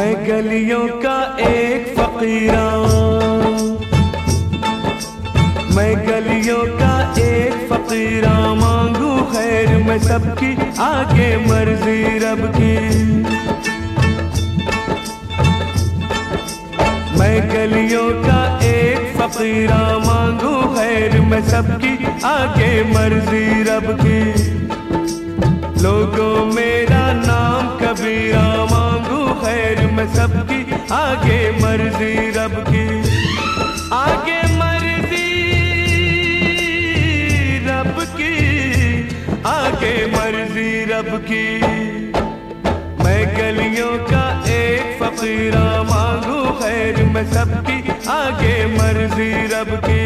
मैं गलियों का एक फकीरा, मैं गलियों का एक फकीरा, मांगू खैर मैं सबकी, आगे मर्जी रब की। मैं गलियों का एक फकीरा, मांगू खैर मैं सबकी, आगे मर्जी रब की। लोगों मेरा नाम कबीरा, मांगू खैर मैं सबकी, आगे मर्जी रब की। आगे मर्जी रब की, आगे मर्जी रब की। मैं गलियों का एक फकीरा, मांगू खैर मैं सबकी, आगे मर्जी रब की।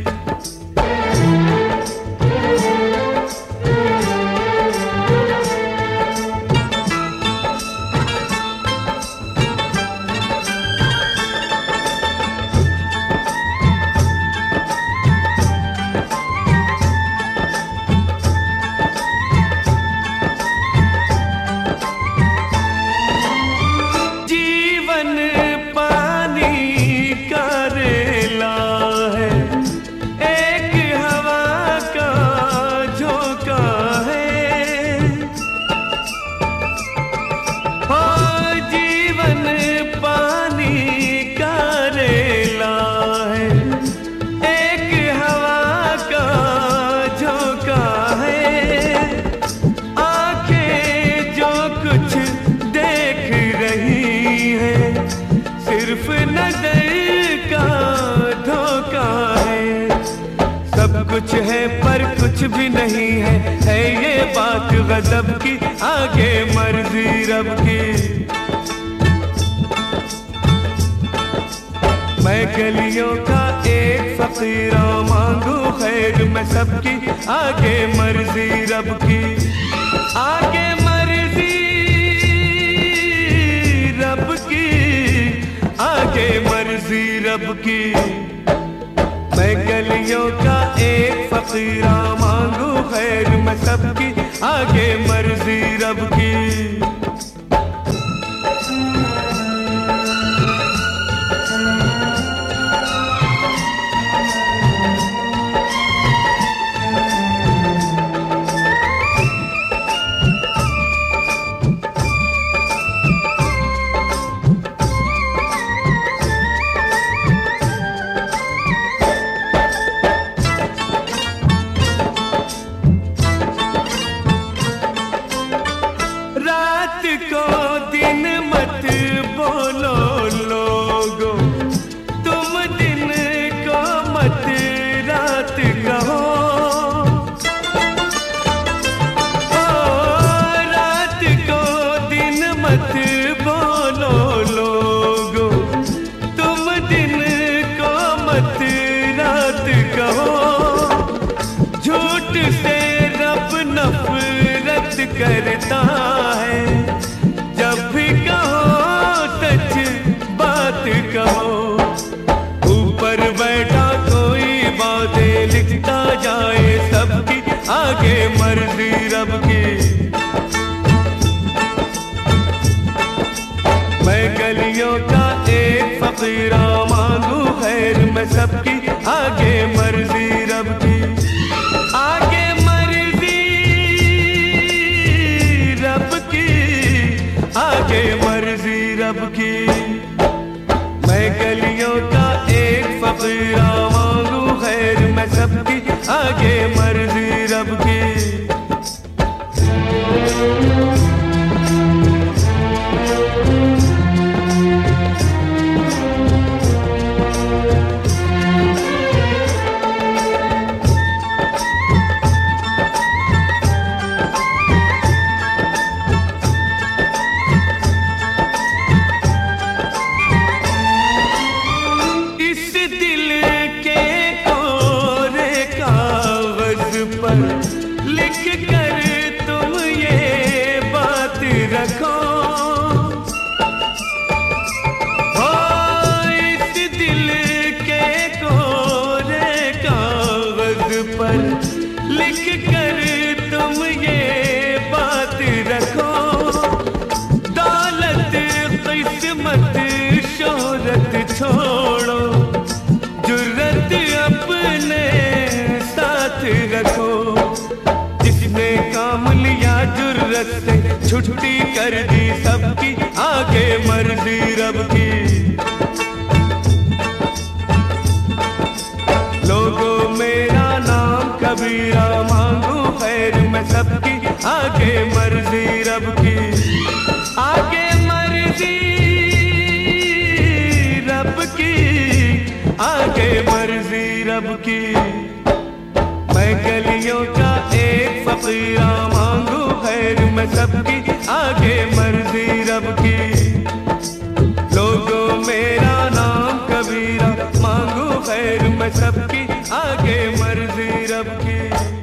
सिर्फ नजर का धोखा है, सब कुछ है पर कुछ भी नहीं है ये बात गजब की, आगे मर्जी रब की। मैं गलियों का एक फकीरा, मांगू खैर मैं सबकी, आगे मर्जी रब की। आगे मर्जी रब की, आगे मर्जी रब की। मैं गलियों का एक फकीरा, मांगू खैर मैं सबकी, आगे मर्जी रब की। रात को दिन मत बोलो लोगो, तुम दिन को मत रात कहो। रात को दिन मत बोलो लोगो, तुम दिन को मत रात कहो। झूठ से रब नफरत करता है, जब भी कहो सच बात कहो। ऊपर बैठा कोई बातें लिखता जाए सबकी, आगे मर्जी रब की। मैं गलियों का एक फकीरा, मांगू खैर मैं सबकी, आगे मर्जी रब की। आगे आगे मर्जी रब की। मैं गलियों का एक फकीरा, मांगू खैर मैं सबकी, आगे मर्जी रब की। लिख कर तुम ये बात रखो, इस दिल के कोरे कागज पर लिख कर तुम ये बात रखो। दौलत किस्मत मत शोहरत छोड़ो, जुर्रत अपने साथ रखो। जिसने काम लिया जुर्रत से, छुट्टी कर दी सबकी, आगे मर्जी रब की। लोगों मेरा नाम कबीरा, मांगू खैर मैं सबकी, आगे मर्जी रब की। आगे मर्जी रब की, आगे मर्जी रब की। मैं गलियों का एक फकीरा, मांगू खैर मैं सबकी, आगे मर्जी रब की। लोगों मेरा नाम कबीरा, मांगू खैर मैं सबकी, आगे मर्जी रब की।